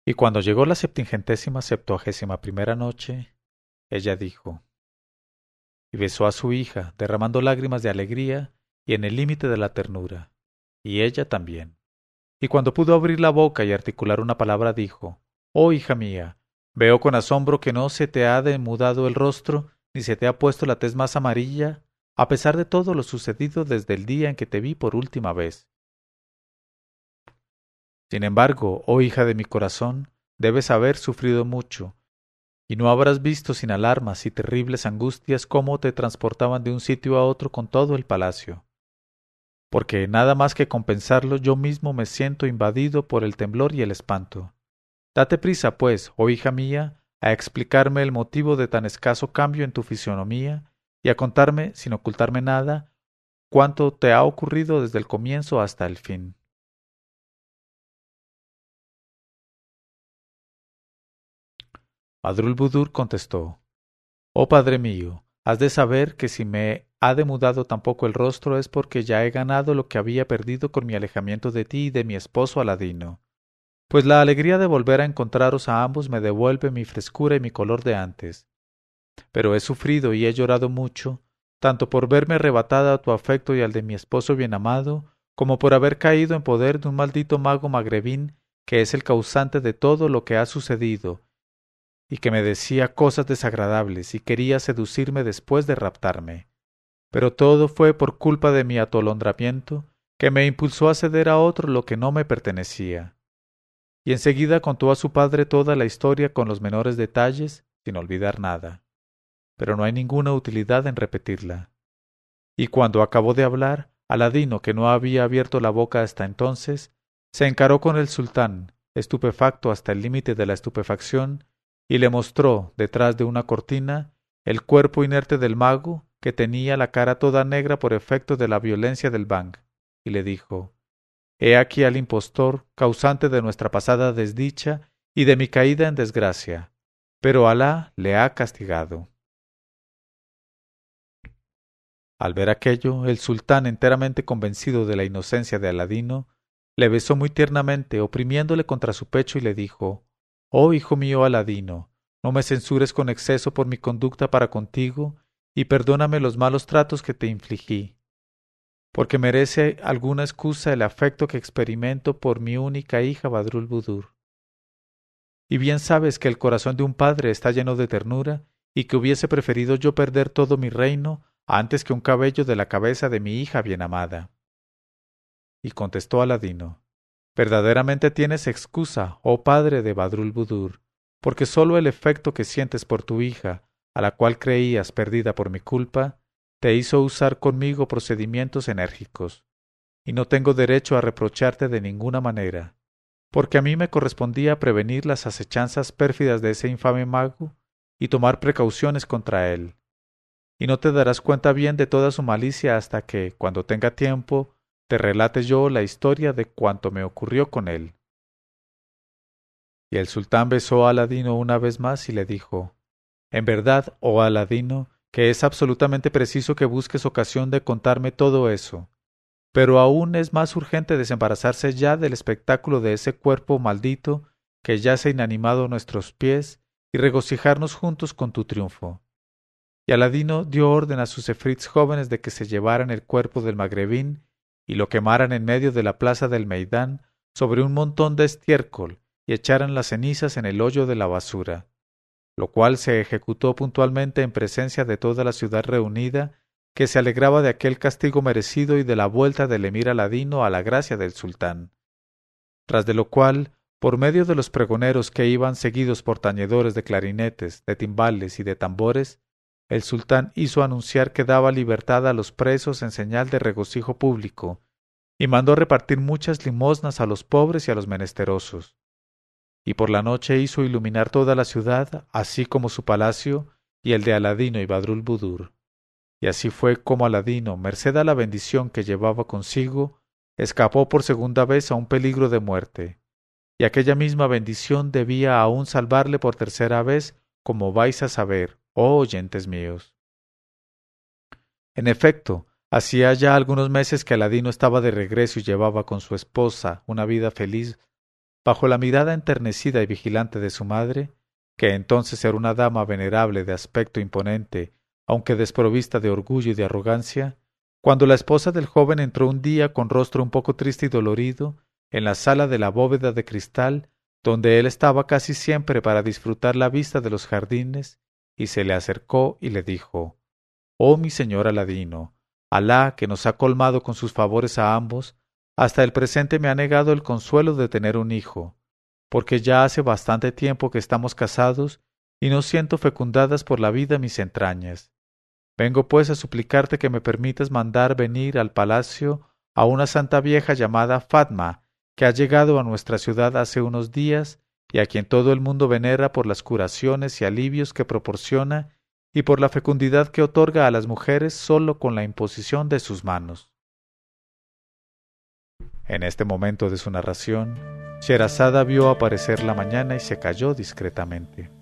Y cuando llegó la 771ª noche, ella dijo, y besó a su hija, derramando lágrimas de alegría y en el límite de la ternura, y ella también. Y cuando pudo abrir la boca y articular una palabra, dijo, Oh hija mía, veo con asombro que no se te ha demudado el rostro, ni se te ha puesto la tez más amarilla, a pesar de todo lo sucedido desde el día en que te vi por última vez. Sin embargo, oh hija de mi corazón, debes haber sufrido mucho, y no habrás visto sin alarmas y terribles angustias cómo te transportaban de un sitio a otro con todo el palacio. Porque nada más que compensarlo yo mismo me siento invadido por el temblor y el espanto. Date prisa, pues, oh hija mía, a explicarme el motivo de tan escaso cambio en tu fisonomía y a contarme, sin ocultarme nada, cuánto te ha ocurrido desde el comienzo hasta el fin. Badrulbudur contestó, Oh padre mío, has de saber que si me ha demudado tampoco el rostro es porque ya he ganado lo que había perdido con mi alejamiento de ti y de mi esposo Aladino. Pues la alegría de volver a encontraros a ambos me devuelve mi frescura y mi color de antes. Pero he sufrido y he llorado mucho, tanto por verme arrebatada a tu afecto y al de mi esposo bien amado, como por haber caído en poder de un maldito mago magrebín que es el causante de todo lo que ha sucedido, y que me decía cosas desagradables y quería seducirme después de raptarme. Pero todo fue por culpa de mi atolondramiento, que me impulsó a ceder a otro lo que no me pertenecía. Y enseguida contó a su padre toda la historia con los menores detalles, sin olvidar nada. Pero no hay ninguna utilidad en repetirla. Y cuando acabó de hablar, Aladino, que no había abierto la boca hasta entonces, se encaró con el sultán, estupefacto hasta el límite de la estupefacción, y le mostró, detrás de una cortina, el cuerpo inerte del mago, que tenía la cara toda negra por efecto de la violencia del bang, y le dijo, He aquí al impostor, causante de nuestra pasada desdicha y de mi caída en desgracia, pero Alá le ha castigado. Al ver aquello, el sultán, enteramente convencido de la inocencia de Aladino, le besó muy tiernamente, oprimiéndole contra su pecho, y le dijo, Oh hijo mío Aladino, no me censures con exceso por mi conducta para contigo, y perdóname los malos tratos que te infligí, porque merece alguna excusa el afecto que experimento por mi única hija Badrulbudur. Y bien sabes que el corazón de un padre está lleno de ternura, y que hubiese preferido yo perder todo mi reino antes que un cabello de la cabeza de mi hija bien amada. Y contestó Aladino, Verdaderamente tienes excusa, oh padre de Badrulbudur, porque sólo el efecto que sientes por tu hija, a la cual creías perdida por mi culpa, te hizo usar conmigo procedimientos enérgicos, y no tengo derecho a reprocharte de ninguna manera, porque a mí me correspondía prevenir las acechanzas pérfidas de ese infame mago y tomar precauciones contra él. Y no te darás cuenta bien de toda su malicia hasta que, cuando tenga tiempo, te relate yo la historia de cuanto me ocurrió con él. Y el sultán besó a Aladino una vez más y le dijo, En verdad, oh Aladino, que es absolutamente preciso que busques ocasión de contarme todo eso. Pero aún es más urgente desembarazarse ya del espectáculo de ese cuerpo maldito que yace inanimado a nuestros pies y regocijarnos juntos con tu triunfo. Y Aladino dio orden a sus efrits jóvenes de que se llevaran el cuerpo del magrebín y lo quemaran en medio de la plaza del Meidán sobre un montón de estiércol y echaran las cenizas en el hoyo de la basura, lo cual se ejecutó puntualmente en presencia de toda la ciudad reunida, que se alegraba de aquel castigo merecido y de la vuelta del emir Aladino a la gracia del sultán. Tras de lo cual, por medio de los pregoneros que iban seguidos por tañedores de clarinetes, de timbales y de tambores, el sultán hizo anunciar que daba libertad a los presos en señal de regocijo público, y mandó repartir muchas limosnas a los pobres y a los menesterosos. Y por la noche hizo iluminar toda la ciudad, así como su palacio, y el de Aladino y Badrulbudur. Y así fue como Aladino, merced a la bendición que llevaba consigo, escapó por segunda vez a un peligro de muerte, y aquella misma bendición debía aún salvarle por tercera vez, como vais a saber, oh oyentes míos. En efecto, hacía ya algunos meses que Aladino estaba de regreso y llevaba con su esposa una vida feliz, bajo la mirada enternecida y vigilante de su madre, que entonces era una dama venerable de aspecto imponente, aunque desprovista de orgullo y de arrogancia, cuando la esposa del joven entró un día con rostro un poco triste y dolorido en la sala de la bóveda de cristal, donde él estaba casi siempre para disfrutar la vista de los jardines, y se le acercó y le dijo: «Oh mi señor Aladino, Alá, que nos ha colmado con sus favores a ambos, hasta el presente me ha negado el consuelo de tener un hijo, porque ya hace bastante tiempo que estamos casados y no siento fecundadas por la vida mis entrañas. Vengo pues a suplicarte que me permitas mandar venir al palacio a una santa vieja llamada Fatma, que ha llegado a nuestra ciudad hace unos días y a quien todo el mundo venera por las curaciones y alivios que proporciona y por la fecundidad que otorga a las mujeres sólo con la imposición de sus manos». En este momento de su narración, Sherazada vio aparecer la mañana y se calló discretamente.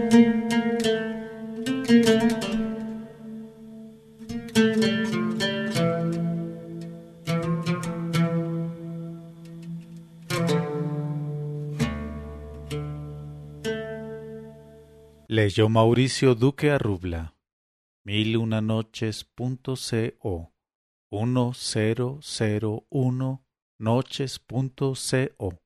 Leyó Mauricio Duque Arrubla. 1001noches.co 1001noches.co